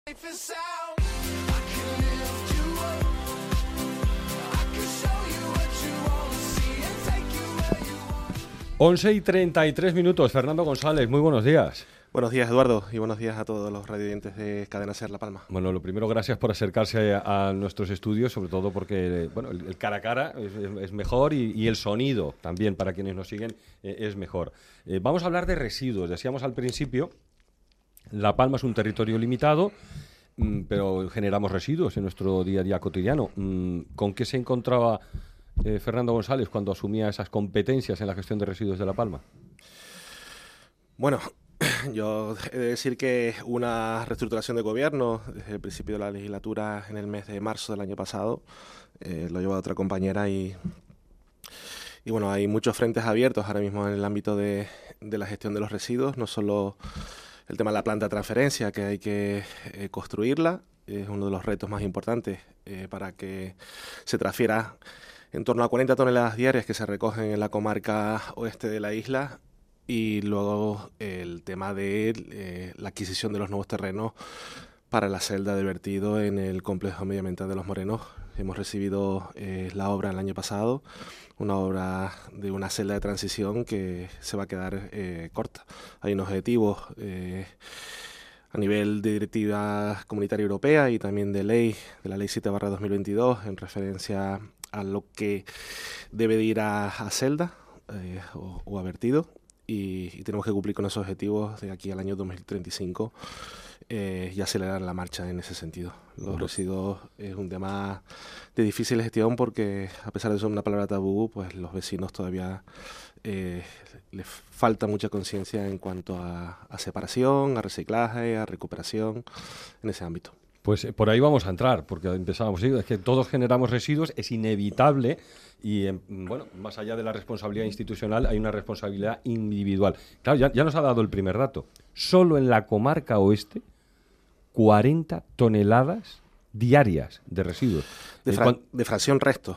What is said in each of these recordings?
11:33. Fernando González, muy buenos días. Buenos días, Eduardo, y buenos días a todos los radioyentes de Cadena SER La Palma. Bueno, lo primero, gracias por acercarse a nuestros estudios, sobre todo porque bueno, el cara a cara es mejor y el sonido también para quienes nos siguen es mejor. Vamos a hablar de residuos. Decíamos al principio, La Palma es un territorio limitado, pero generamos residuos en nuestro día a día cotidiano. ¿Con qué se encontraba Fernando González cuando asumía esas competencias en la gestión de residuos de La Palma? Bueno, yo he de decir que una reestructuración de gobierno desde el principio de la legislatura en el mes de marzo del año pasado, lo lleva otra compañera y bueno, hay muchos frentes abiertos ahora mismo en el ámbito de la gestión de los residuos, no solo el tema de la planta de transferencia, que hay que construirla, es uno de los retos más importantes para que se transfiera en torno a 40 toneladas diarias que se recogen en la comarca oeste de la isla. Y luego el tema de la adquisición de los nuevos terrenos para la celda de vertido en el complejo medioambiental de Los Morenos. Hemos recibido la obra el año pasado, una obra de una celda de transición que se va a quedar corta. Hay unos objetivos a nivel de directiva comunitaria europea y también de ley, de la ley 7/2022, en referencia a lo que debe de ir a celda o a vertido. Y tenemos que cumplir con esos objetivos de aquí al año 2035 y acelerar la marcha en ese sentido. Los residuos es un tema de difícil gestión porque, a pesar de ser una palabra tabú, pues los vecinos todavía les falta mucha conciencia en cuanto a separación, a reciclaje, a recuperación en ese ámbito. Pues por ahí vamos a entrar, porque empezábamos, es que todos generamos residuos, es inevitable y, bueno, más allá de la responsabilidad institucional hay una responsabilidad individual. Claro, ya nos ha dado el primer dato. Solo en la comarca oeste, 40 toneladas diarias de residuos. De fracción resto.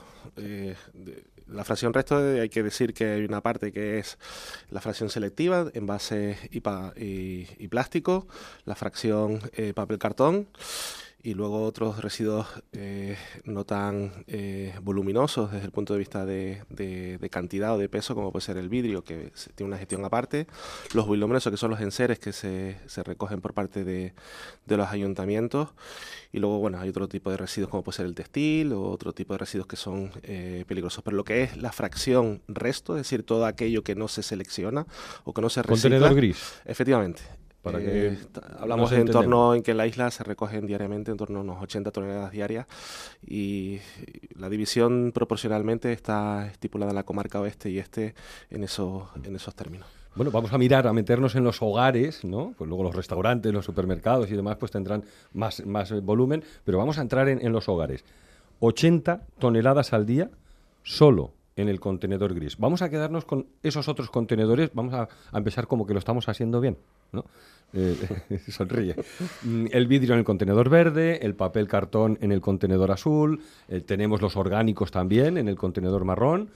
La fracción resto hay que decir que hay una parte que es la fracción selectiva, envases y plástico, la fracción papel cartón y luego otros residuos no tan voluminosos desde el punto de vista de cantidad o de peso, como puede ser el vidrio, que tiene una gestión aparte, los voluminosos, que son los enseres que se recogen por parte de los ayuntamientos, y luego bueno, hay otro tipo de residuos como puede ser el textil o otro tipo de residuos que son peligrosos. Pero lo que es la fracción resto, es decir, todo aquello que no se selecciona o que no se recicla. Contenedor gris. Efectivamente. Para que hablamos de entorno en que en la isla se recogen diariamente en torno a unos 80 toneladas diarias y la división proporcionalmente está estipulada en la comarca oeste y este en esos términos. Bueno, vamos a meternos en los hogares, ¿no? Pues luego los restaurantes, los supermercados y demás pues tendrán más volumen, pero vamos a entrar en los hogares. 80 toneladas al día solo en el contenedor gris. Vamos a quedarnos con esos otros contenedores, vamos a empezar como que lo estamos haciendo bien, ¿no? Sonríe. El vidrio en el contenedor verde, el papel cartón en el contenedor azul, tenemos los orgánicos también en el contenedor marrón,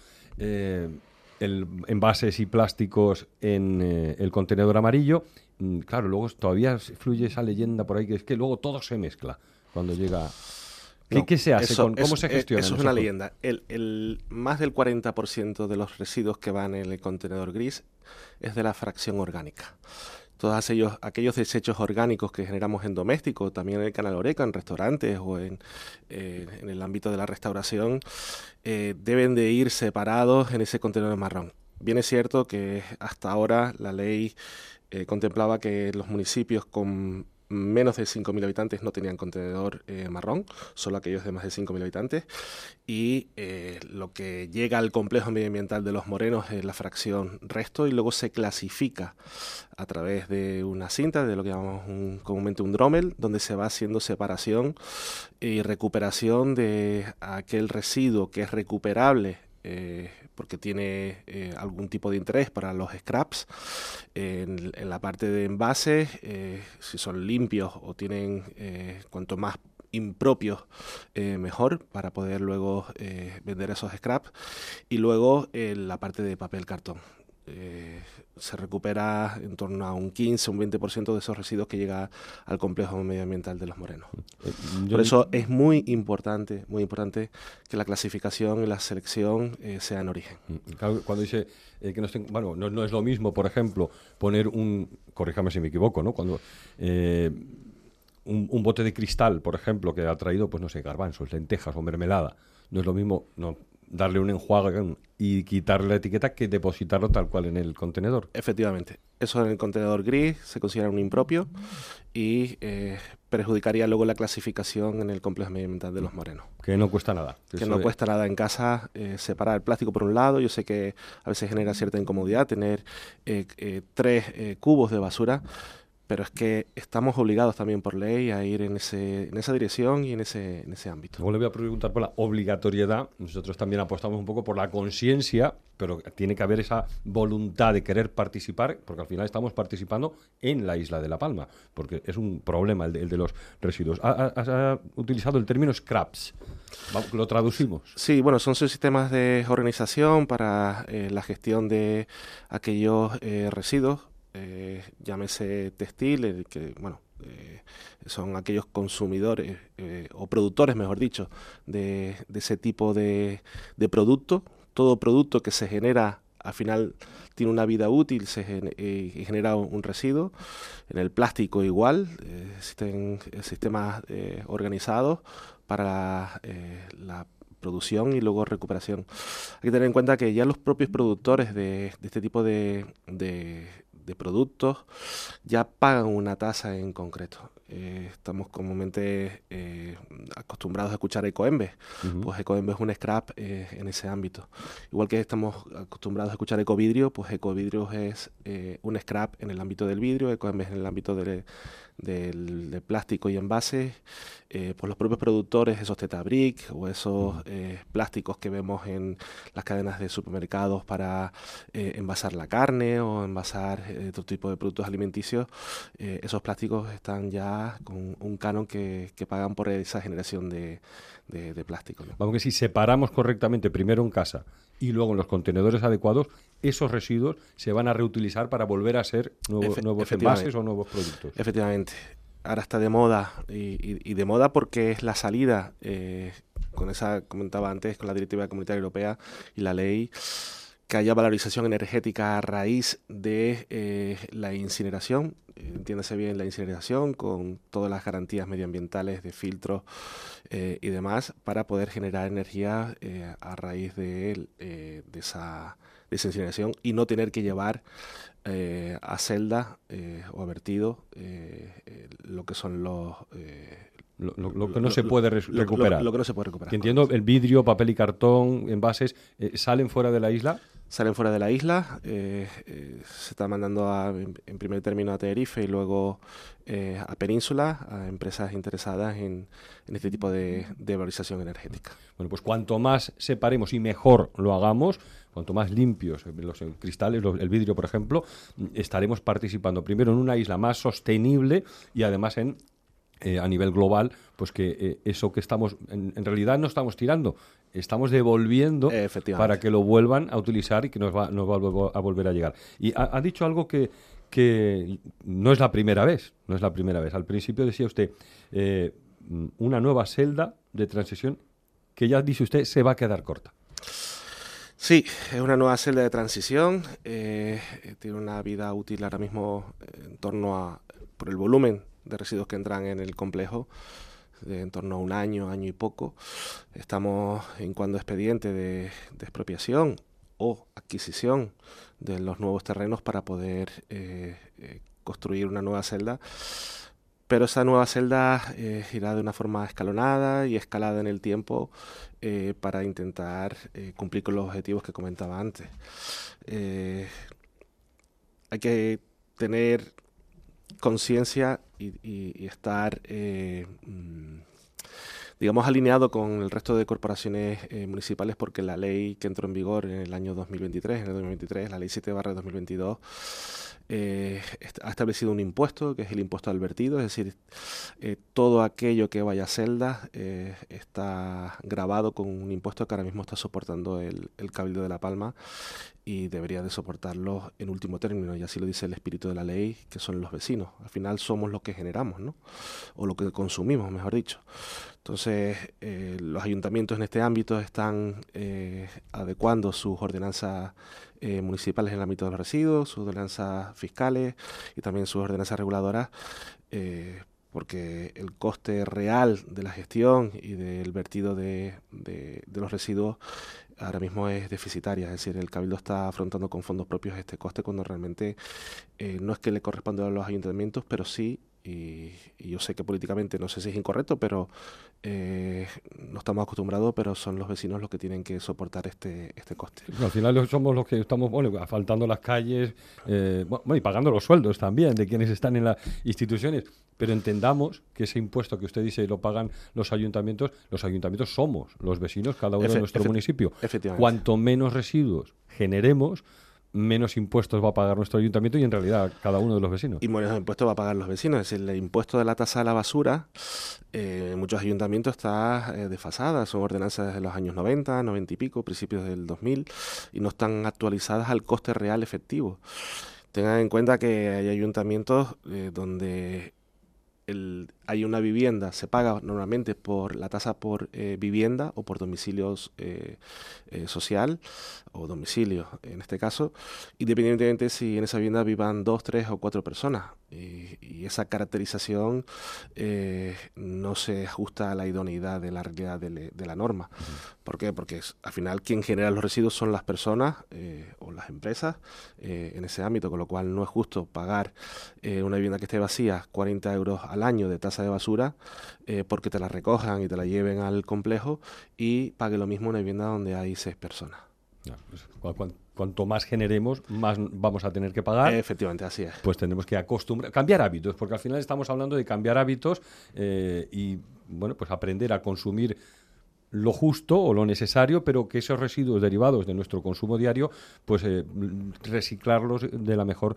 envases y plásticos en el contenedor amarillo. Claro, luego todavía fluye esa leyenda por ahí que es que luego todo se mezcla cuando llega. ¿Qué se hace? ¿Cómo se gestiona? Eso es una leyenda. Más del 40% de los residuos que van en el contenedor gris es de la fracción orgánica. Todos aquellos desechos orgánicos que generamos en doméstico, también en el Canal Oreca, en restaurantes o en el ámbito de la restauración, deben de ir separados en ese contenedor marrón. Bien es cierto que hasta ahora la ley contemplaba que los municipios con menos de 5.000 habitantes no tenían contenedor marrón, solo aquellos de más de 5.000 habitantes, y lo que llega al complejo medioambiental de Los Morenos es la fracción resto y luego se clasifica a través de una cinta, de lo que llamamos comúnmente un dromel, donde se va haciendo separación y recuperación de aquel residuo que es recuperable porque tiene algún tipo de interés para los scraps. En la parte de envases, si son limpios o tienen cuanto más impropios mejor para poder luego vender esos scraps. Y luego la parte de papel cartón. se recupera en torno a un 15 o un 20% de esos residuos que llega al complejo medioambiental de Los Morenos. Por eso es muy importante que la clasificación y la selección sea en origen. Claro, cuando dice que no es lo mismo, por ejemplo, poner corríjame si me equivoco, ¿no? Cuando un bote de cristal, por ejemplo, que ha traído, pues no sé, garbanzos, lentejas o mermelada, no es lo mismo darle un enjuague y quitarle la etiqueta que depositarlo tal cual en el contenedor. Efectivamente. Eso en el contenedor gris se considera un impropio y perjudicaría luego la clasificación en el complejo medioambiental de Los Morenos. Que no cuesta nada. Que no cuesta nada en casa separar el plástico por un lado. Yo sé que a veces genera cierta incomodidad tener 3 cubos de basura, pero es que estamos obligados también por ley a ir en esa dirección y en ese ámbito. Luego le voy a preguntar por la obligatoriedad. Nosotros también apostamos un poco por la conciencia, pero tiene que haber esa voluntad de querer participar, porque al final estamos participando en la isla de La Palma, porque es un problema el de los residuos. Ha utilizado el término scraps. ¿Lo traducimos? Sí, bueno, son sistemas de organización para la gestión de aquellos residuos. Llámese textil, son aquellos consumidores o productores, mejor dicho, de ese tipo de producto. Todo producto que se genera, al final tiene una vida útil y genera un residuo. En el plástico igual, existen sistemas organizados para la producción y luego recuperación. Hay que tener en cuenta que ya los propios productores de este tipo de productos ya pagan una tasa en concreto. Estamos comúnmente acostumbrados a escuchar Ecoembes. Pues Ecoembes es un scrap en ese ámbito. Igual que estamos acostumbrados a escuchar Ecovidrio, pues Ecovidrio es un scrap en el ámbito del vidrio, Ecoembes en el ámbito del plástico y envases. Pues los propios productores, esos Tetabric o esos plásticos que vemos en las cadenas de supermercados para envasar la carne o envasar otro tipo de productos alimenticios, esos plásticos están ya con un canon que pagan por esa generación de plástico, ¿no? Vamos, que si separamos correctamente primero en casa y luego en los contenedores adecuados, esos residuos se van a reutilizar para volver a ser nuevos envases o nuevos productos. Efectivamente. Ahora está de moda y de moda porque es la salida, con esa, comentaba antes, con la Directiva Comunitaria Europea y la ley, que haya valorización energética a raíz de la incineración. Entiéndase bien la incineración con todas las garantías medioambientales de filtros y demás para poder generar energía a raíz de esa incineración y no tener que llevar a celda o a vertido lo que son lo que no se puede recuperar. Lo que no se puede recuperar. Que entiendo, el vidrio, papel y cartón, envases, ¿salen fuera de la isla? Salen fuera de la isla, se está mandando en primer término a Tenerife y luego a Península, a empresas interesadas en este tipo de valorización energética. Bueno, pues cuanto más separemos y mejor lo hagamos, cuanto más limpios los cristales, el vidrio, por ejemplo, estaremos participando primero en una isla más sostenible y además a nivel global, pues que eso que estamos, en realidad no estamos tirando, estamos devolviendo para que lo vuelvan a utilizar y que nos va a volver a llegar. Y ha dicho algo que no es la primera vez, Al principio decía usted, una nueva celda de transición que ya dice usted se va a quedar corta. Sí, es una nueva celda de transición, tiene una vida útil ahora mismo en torno a, por el volumen de residuos que entran en el complejo, de en torno a un año y poco. Estamos incoando expediente de expropiación o adquisición de los nuevos terrenos para poder construir una nueva celda. Pero esa nueva celda irá de una forma escalonada y escalada en el tiempo para intentar cumplir con los objetivos que comentaba antes. Hay que tener conciencia y estar, digamos, alineado con el resto de corporaciones municipales, porque la ley que entró en vigor en el año 2023, la ley 7/2022, ha establecido un impuesto, que es el impuesto al vertido, es decir, todo aquello que vaya a celdas está grabado con un impuesto que ahora mismo está soportando el Cabildo de La Palma y debería de soportarlo en último término, y así lo dice el espíritu de la ley, que son los vecinos. Al final somos los que generamos, ¿no? O lo que consumimos, mejor dicho. Entonces, los ayuntamientos en este ámbito están adecuando sus ordenanzas municipales en el ámbito de los residuos, sus ordenanzas fiscales y también sus ordenanzas reguladoras, porque el coste real de la gestión y del vertido de los residuos ahora mismo es deficitaria, es decir, el Cabildo está afrontando con fondos propios este coste cuando realmente no es que le corresponda a los ayuntamientos, pero sí, y yo sé que políticamente no sé si es incorrecto, pero no estamos acostumbrados, pero son los vecinos los que tienen que soportar este coste. Al final somos los que estamos asfaltando las calles y pagando los sueldos también de quienes están en las instituciones. Pero entendamos que ese impuesto que usted dice lo pagan los ayuntamientos somos los vecinos, cada uno de nuestro municipio. Efectivamente. Cuanto menos residuos generemos, menos impuestos va a pagar nuestro ayuntamiento y en realidad cada uno de los vecinos. Y menos impuestos va a pagar los vecinos. Es decir, el impuesto de la tasa de la basura en muchos ayuntamientos está desfasada. Son ordenanzas de los años 90, 90 y pico, principios del 2000, y no están actualizadas al coste real efectivo. Tengan en cuenta que hay ayuntamientos donde hay una vivienda, se paga normalmente por la tasa por vivienda o por domicilio social o domicilio en este caso, independientemente si en esa vivienda vivan 2, 3 o 4 personas. Y esa caracterización no se ajusta a la idoneidad de la realidad de la norma. ¿Por qué? Porque al final quien genera los residuos son las personas o las empresas en ese ámbito, con lo cual no es justo pagar una vivienda que esté vacía 40 euros al año de tasa de basura porque te la recojan y te la lleven al complejo, y pague lo mismo una vivienda donde hay 6 personas. Cuanto más generemos, más vamos a tener que pagar. Efectivamente, así es. Pues tenemos que cambiar hábitos, porque al final estamos hablando de cambiar hábitos y pues aprender a consumir lo justo o lo necesario, pero que esos residuos derivados de nuestro consumo diario, pues reciclarlos de la mejor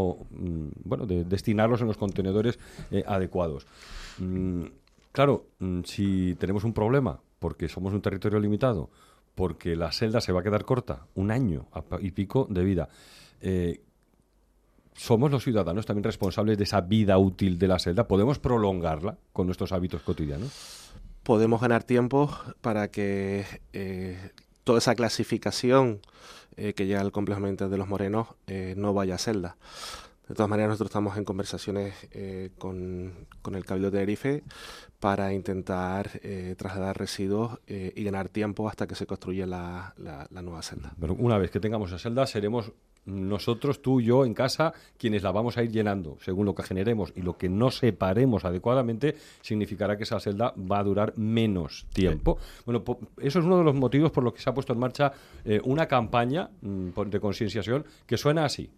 de destinarlos en los contenedores adecuados. Claro, si tenemos un problema porque somos un territorio limitado, porque la celda se va a quedar corta, 1 año y pico de vida, somos los ciudadanos también responsables de esa vida útil de la celda. ¿Podemos prolongarla con nuestros hábitos cotidianos? Podemos ganar tiempo para que toda esa clasificación que llega al complejo de los Morenos no vaya a celda. De todas maneras, nosotros estamos en conversaciones con el Cabildo de Tenerife para intentar trasladar residuos y ganar tiempo hasta que se construya la nueva celda. Pero una vez que tengamos esa celda, seremos nosotros, tú y yo, en casa, quienes la vamos a ir llenando. Según lo que generemos y lo que no separemos adecuadamente, significará que esa celda va a durar menos tiempo. Sí. Bueno, eso es uno de los motivos por los que se ha puesto en marcha una campaña de concienciación que suena así.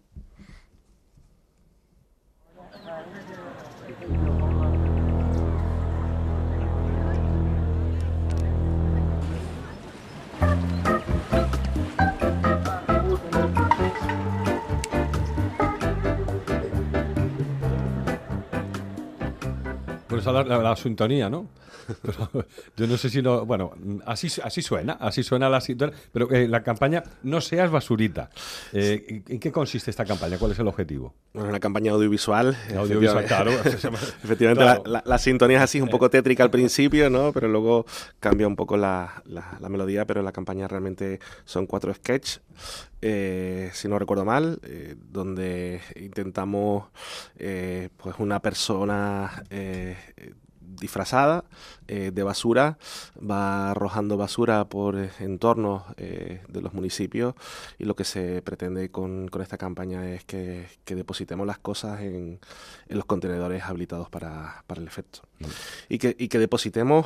Pues la sintonía, ¿no? Pero yo no sé si no... Bueno, así suena la sintonía, pero la campaña No seas basurita. ¿En qué consiste esta campaña? ¿Cuál es el objetivo? Bueno, una campaña audiovisual. Audiovisual, claro. Efectivamente, claro. La sintonía es así, un poco tétrica al principio, ¿no? Pero luego cambia un poco la melodía, pero la campaña realmente son 4 sketches, si no recuerdo mal, donde intentamos, pues una persona disfrazada de basura va arrojando basura por entornos de los municipios, y lo que se pretende con esta campaña es que depositemos las cosas en los contenedores habilitados para el efecto. Y que depositemos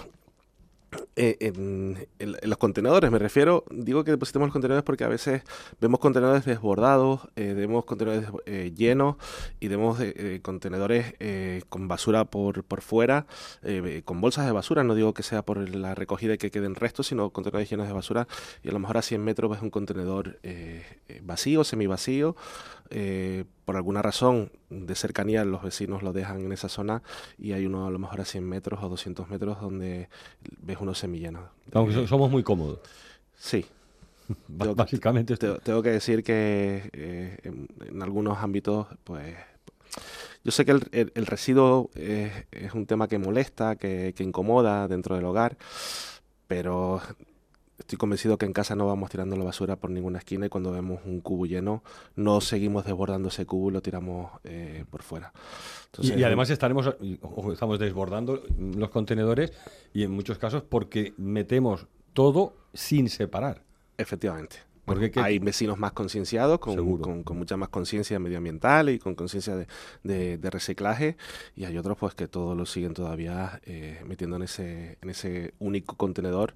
en los contenedores, me refiero, digo que depositemos los contenedores porque a veces vemos contenedores desbordados, vemos contenedores llenos, y vemos contenedores con basura por fuera, con bolsas de basura. No digo que sea por la recogida y que queden restos, sino contenedores llenos de basura, y a lo mejor a 100 metros ves un contenedor vacío, semivacío, por alguna razón de cercanía los vecinos lo dejan en esa zona y hay uno a lo mejor a 100 metros o 200 metros donde ves unos semillenos. Aunque somos muy cómodos. Sí. Básicamente tengo que decir que en algunos ámbitos, pues yo sé que el residuo es un tema que molesta, que incomoda dentro del hogar, pero estoy convencido que en casa no vamos tirando la basura por ninguna esquina y cuando vemos un cubo lleno no seguimos desbordando ese cubo y lo tiramos por fuera. Entonces, y además estamos desbordando los contenedores y en muchos casos porque metemos todo sin separar. Efectivamente. Porque hay vecinos más concienciados, con mucha más conciencia medioambiental y con conciencia de reciclaje, y hay otros pues que todos lo siguen todavía metiendo en ese único contenedor,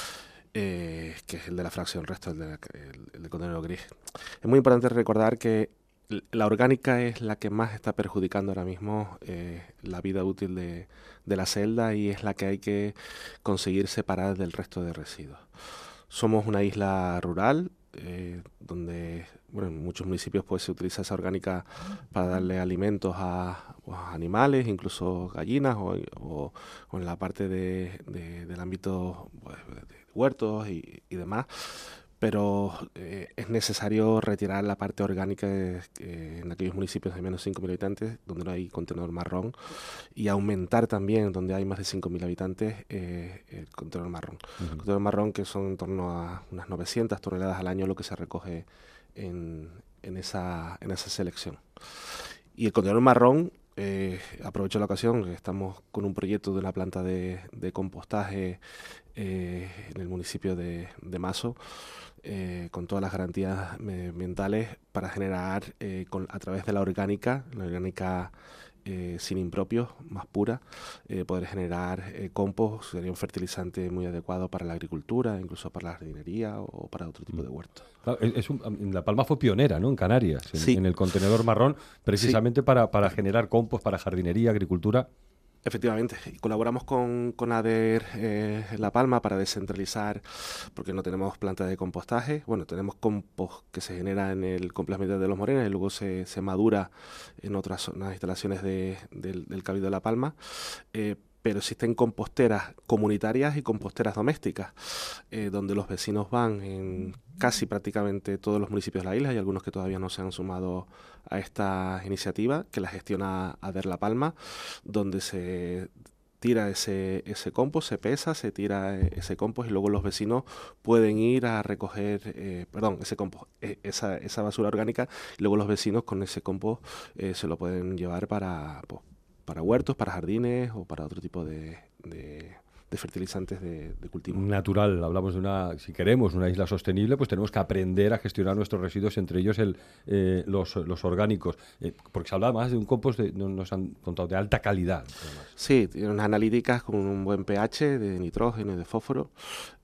que es el de la fracción resto, el del contenedor gris. Es muy importante recordar que la orgánica es la que más está perjudicando ahora mismo la vida útil de la celda y es la que hay que conseguir separar del resto de residuos. Somos una isla rural, donde en muchos municipios pues se utiliza esa orgánica para darle alimentos a animales, incluso gallinas o en la parte del ámbito pues, de huertos y demás, pero es necesario retirar la parte orgánica en aquellos municipios de menos de 5.000 habitantes donde no hay contenedor marrón y aumentar también donde hay más de 5.000 habitantes el contenedor marrón. El contenedor marrón, que son en torno a unas 900 toneladas al año lo que se recoge en esa selección. Y el contenedor marrón, aprovecho la ocasión, estamos con un proyecto de una planta de compostaje en el municipio de Mazo, con todas las garantías medioambientales para generar a través de la orgánica sin impropios, más pura, poder generar compost. Sería un fertilizante muy adecuado para la agricultura, incluso para la jardinería o para otro tipo de huertos. Claro, La Palma fue pionera, ¿no?, en Canarias, sí. en el contenedor marrón, precisamente sí. para generar compost, para jardinería, agricultura. Efectivamente, y colaboramos con ADER La Palma para descentralizar, porque no tenemos planta de compostaje. Bueno, tenemos compost que se genera en el complejo de Los Morenas y luego se madura en otras zonas, instalaciones del Cabildo de La Palma. Pero existen composteras comunitarias y composteras domésticas, donde los vecinos van en casi prácticamente todos los municipios de la isla. Hay algunos que todavía no se han sumado a esta iniciativa, que la gestiona ADER La Palma, donde se tira ese compost, se pesa, se tira ese compost y luego los vecinos pueden ir a recoger, ese compost, esa basura orgánica, y luego los vecinos con ese compost se lo pueden llevar para huertos, para jardines o para otro tipo de fertilizantes de cultivo. Natural, hablamos si queremos una isla sostenible, pues tenemos que aprender a gestionar nuestros residuos, entre ellos los orgánicos, porque se habla más de un compost, nos han contado, de alta calidad. Además. Sí, tiene unas analíticas con un buen pH de nitrógeno y de fósforo,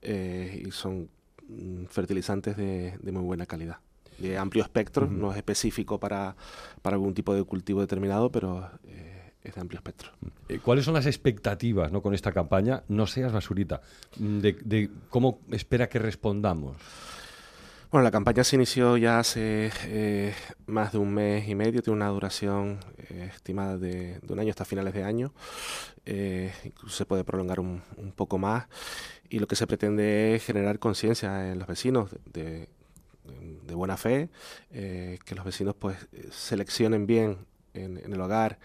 y son fertilizantes de muy buena calidad. De amplio espectro, no es específico para algún tipo de cultivo determinado, pero es de amplio espectro. ¿Cuáles son las expectativas, ¿no?, con esta campaña No Seas Basurita? De cómo espera que respondamos. Bueno, la campaña se inició ya hace más de un mes y medio, tiene una duración estimada de un año hasta finales de año, incluso se puede prolongar un poco más, y lo que se pretende es generar conciencia en los vecinos de buena fe, que los vecinos pues seleccionen bien en el hogar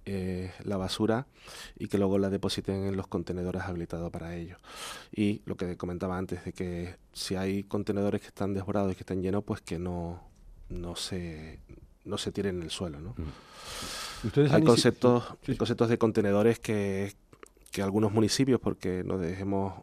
la basura y que luego la depositen en los contenedores habilitados para ello. Y lo que comentaba antes, de que si hay contenedores que están desbordados y que están llenos, pues que no se tiren en el suelo, ¿no? Hay conceptos de contenedores que algunos municipios, porque no dejemos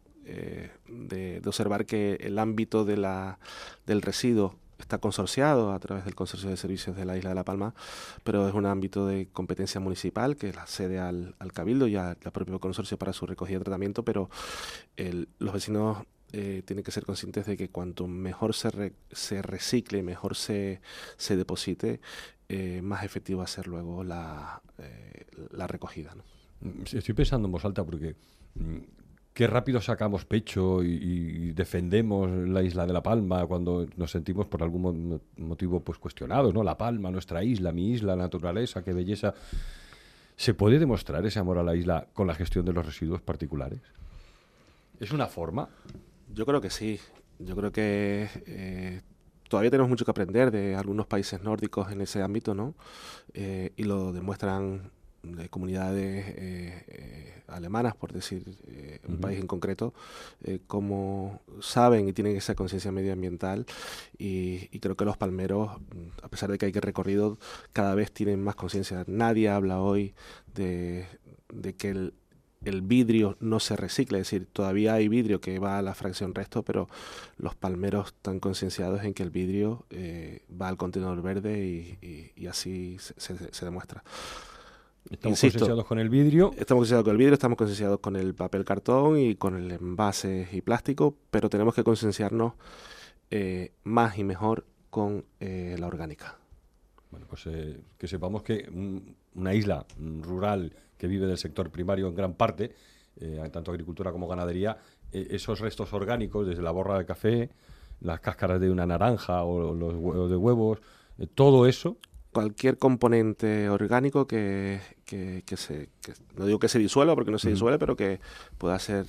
de observar que el ámbito del residuo está consorciado a través del Consorcio de Servicios de la Isla de La Palma, pero es un ámbito de competencia municipal que la cede al Cabildo y al propio consorcio para su recogida y tratamiento, pero los vecinos tienen que ser conscientes de que cuanto mejor se recicle, mejor se deposite, más efectivo va a ser luego la recogida, ¿no? Estoy pensando en voz alta porque qué rápido sacamos pecho y defendemos la isla de La Palma cuando nos sentimos por algún motivo pues cuestionados, ¿no? La Palma, nuestra isla, mi isla, la naturaleza, qué belleza. ¿Se puede demostrar ese amor a la isla con la gestión de los residuos particulares? ¿Es una forma? Yo creo que sí. Yo creo que todavía tenemos mucho que aprender de algunos países nórdicos en ese ámbito, ¿no? Y lo demuestran de comunidades alemanas, por decir un país en concreto, cómo saben y tienen esa conciencia medioambiental y creo que los palmeros, a pesar de que hay que recorrido, cada vez tienen más conciencia. Nadie habla hoy de que el vidrio no se recicla, es decir, todavía hay vidrio que va a la fracción resto, pero los palmeros están concienciados en que el vidrio va al contenedor verde y así se demuestra. Estamos concienciados con el vidrio. Estamos concienciados con el vidrio, estamos concienciados con el papel cartón y con el envase y plástico, pero tenemos que concienciarnos más y mejor con la orgánica. Bueno, pues que sepamos que una isla rural que vive del sector primario en gran parte, tanto agricultura como ganadería, esos restos orgánicos, desde la borra de café, las cáscaras de una naranja o los huevos de huevos, todo eso. Cualquier componente orgánico que no digo que se disuelva porque no se disuelve, pero que pueda ser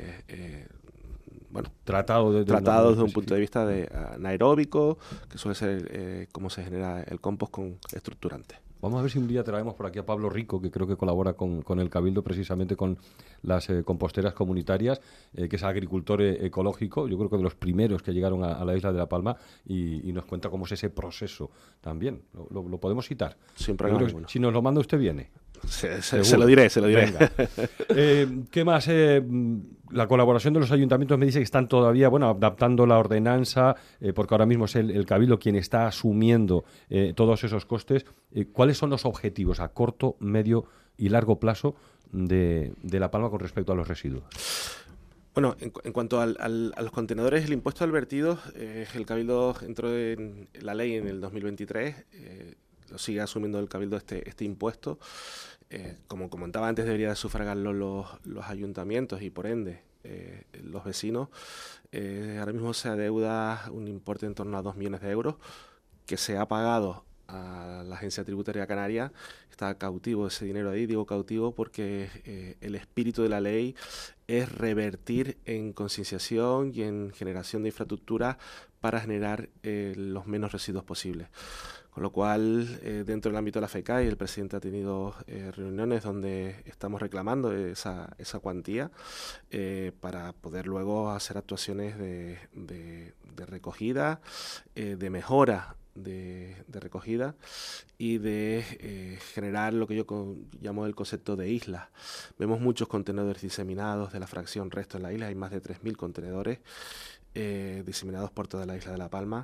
tratado desde un punto de vista anaeróbico, que suele ser cómo se genera el compost con estructurantes. Vamos a ver si un día traemos por aquí a Pablo Rico, que creo que colabora con el Cabildo precisamente con las composteras comunitarias, que es agricultor ecológico, yo creo que de los primeros que llegaron a la isla de La Palma y nos cuenta cómo es ese proceso también. ¿Lo podemos citar? Sin problema. Bueno. Si nos lo manda usted viene. Se lo diré. Venga. ¿Qué más? La colaboración de los ayuntamientos me dice que están todavía adaptando la ordenanza, porque ahora mismo es el Cabildo quien está asumiendo todos esos costes. ¿Cuáles son los objetivos a corto, medio y largo plazo de La Palma con respecto a los residuos? Bueno, en cuanto a los contenedores, el impuesto al vertido, el Cabildo entró en la ley en el 2023, lo sigue asumiendo el Cabildo este impuesto. Como comentaba antes, debería sufragarlo los ayuntamientos y por ende los vecinos. Ahora mismo se adeuda un importe en torno a 2 millones de euros que se ha pagado a la Agencia Tributaria Canaria. Está cautivo ese dinero ahí, digo cautivo porque el espíritu de la ley es revertir en concienciación y en generación de infraestructura para generar los menos residuos posibles. Con lo cual, dentro del ámbito de la FECAI, el presidente ha tenido reuniones donde estamos reclamando esa cuantía para poder luego hacer actuaciones de recogida, de mejora de recogida y de generar lo que yo llamo el concepto de islas. Vemos muchos contenedores diseminados de la fracción resto en la isla, hay más de 3.000 contenedores diseminados por toda la isla de La Palma.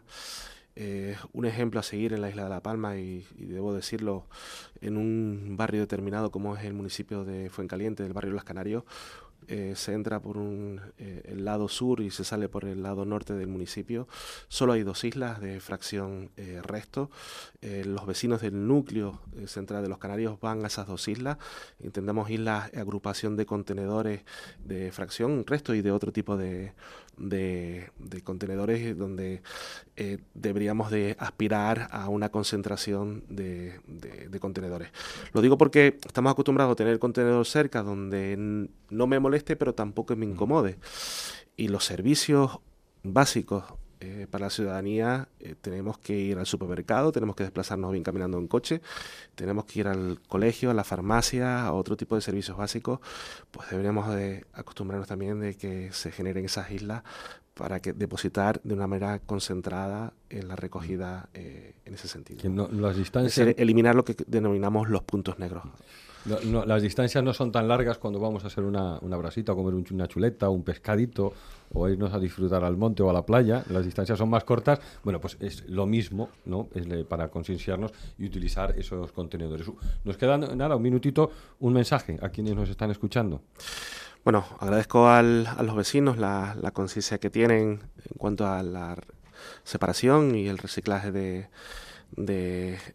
Un ejemplo a seguir en la isla de La Palma y debo decirlo, en un barrio determinado como es el municipio de Fuencaliente, del barrio de Los Canarios, se entra por el lado sur y se sale por el lado norte del municipio. Solo hay 2 islas de fracción resto. Los vecinos del núcleo central de Los Canarios van a esas 2 islas. Entendemos islas, agrupación de contenedores de fracción resto y de otro tipo de contenedores donde deberíamos de aspirar a una concentración de contenedores. Lo digo porque estamos acostumbrados a tener el contenedor cerca donde no me moleste pero tampoco me incomode, y los servicios básicos para la ciudadanía, tenemos que ir al supermercado, tenemos que desplazarnos bien caminando en coche, tenemos que ir al colegio, a la farmacia, a otro tipo de servicios básicos, pues deberíamos de acostumbrarnos también de que se generen esas islas para que depositar de una manera concentrada en la recogida en ese sentido. Que no, las distancias... Es decir, eliminar lo que denominamos los puntos negros. Las distancias no son tan largas cuando vamos a hacer una brasita, o comer una chuleta, un pescadito, o irnos a disfrutar al monte o a la playa. Las distancias son más cortas. Bueno, pues es lo mismo, ¿no? Para concienciarnos y utilizar esos contenedores. Nos queda un minutito, un mensaje a quienes nos están escuchando. Bueno, agradezco a los vecinos la conciencia que tienen en cuanto a la separación y el reciclaje de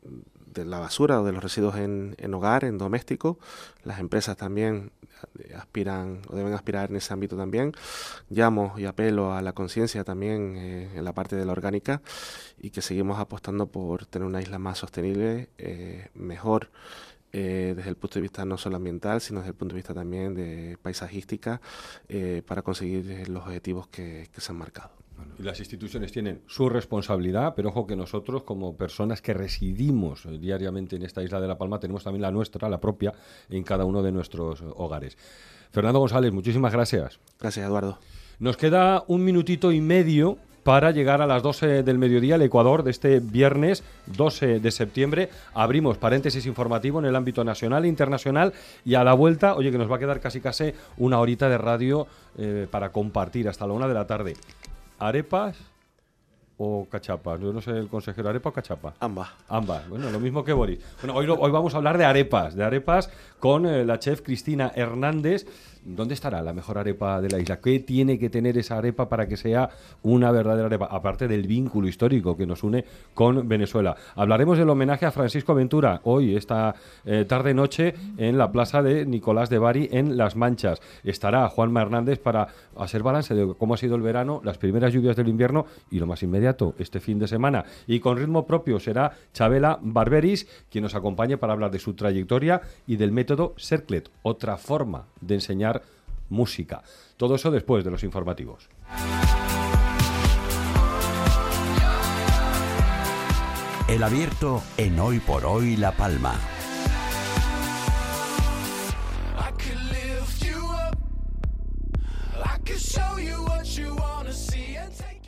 la basura o de los residuos en hogar, en doméstico. Las empresas también aspiran o deben aspirar en ese ámbito también. Llamo y apelo a la conciencia también en la parte de la orgánica, y que seguimos apostando por tener una isla más sostenible, mejor, desde el punto de vista no solo ambiental, sino desde el punto de vista también de paisajística, para conseguir los objetivos que se han marcado. Y las instituciones tienen su responsabilidad, pero ojo que nosotros, como personas que residimos diariamente en esta isla de La Palma, tenemos también la nuestra, la propia, en cada uno de nuestros hogares. Fernando González, muchísimas gracias. Gracias, Eduardo. Nos queda 1 minutito y medio para llegar a las 12 del mediodía, el Ecuador de este viernes 12 de septiembre. Abrimos paréntesis informativo en el ámbito nacional e internacional, y a la vuelta, oye, que nos va a quedar casi una horita de radio para compartir hasta la 1 de la tarde. ¿Arepas o cachapas? Yo no sé, el consejero, ¿arepa o cachapa? Ambas. Ambas, bueno, lo mismo que Boris. Bueno, hoy vamos a hablar de arepas con la chef Cristina Hernández. ¿Dónde estará la mejor arepa de la isla? ¿Qué tiene que tener esa arepa para que sea una verdadera arepa? Aparte del vínculo histórico que nos une con Venezuela. Hablaremos del homenaje a Francisco Ventura hoy, esta tarde-noche, en la plaza de Nicolás de Bari, en Las Manchas. Estará Juanma Hernández para hacer balance de cómo ha sido el verano, las primeras lluvias del invierno y lo más inmediato, este fin de semana. Y con ritmo propio será Chabela Barberis quien nos acompañe para hablar de su trayectoria y del método Cerclet, otra forma de enseñar música. Todo eso después de los informativos. El Abierto en Hoy por Hoy La Palma. I could lift you up. I could show you what you wanna see and take